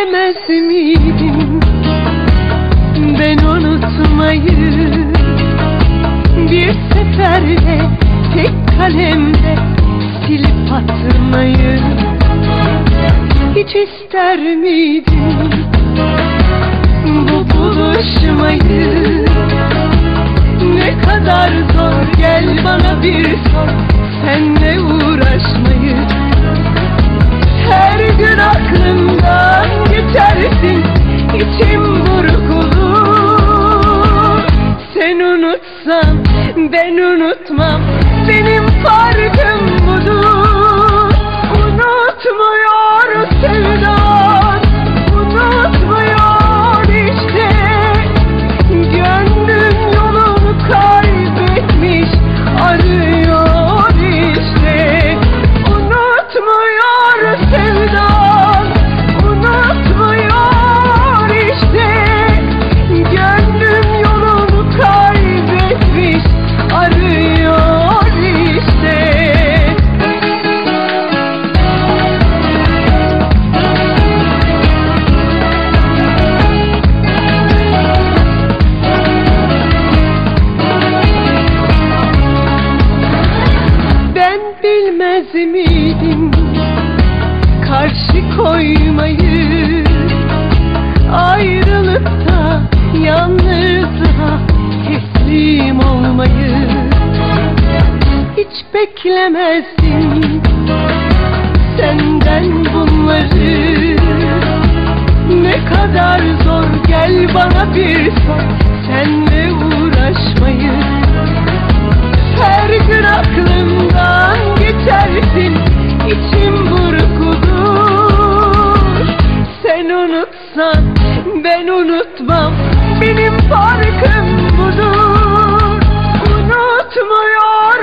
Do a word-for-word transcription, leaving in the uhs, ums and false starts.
bilmez miydim ben unutmayı? Bir seferde tek kalemde silip atmayı hiç ister miydim bu buluşmayı? Ne kadar zor, gel bana bir sor, senle uğraşmayı. Her gün aklımdan geçersin, içim burkulur. Sen unutsan ben unutmam, benim farkım budur. Unutmuyor sevdan, unutmuyor işte. Gönlüm yolunu kaybetmiş, arıyor işte. Unutmuyor sevdan, unutmuyor işte. Gönlüm yolunu kaybetmiş, arıyor işte. Ben bilmez miydim karşı koymayı? Ayrılıkta yalnızlığa teslim olmayı hiç beklemezdim senden bunları. Ne kadar zor, gel bana bir sor, senle uğraşmayı. Her gün aklımdan geçersin, içim burkulur. Sen unutsan ben unutmam, benim farkım budur. Unutmuyor